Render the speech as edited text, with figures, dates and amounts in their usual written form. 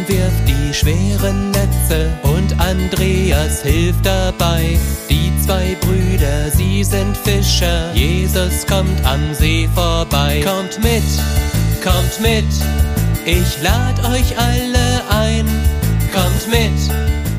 wirft die schweren Netze und Andreas hilft dabei. Die zwei Brüder, sie sind Fischer, Jesus kommt am See vorbei. Kommt mit, ich lad euch alle ein. Kommt mit,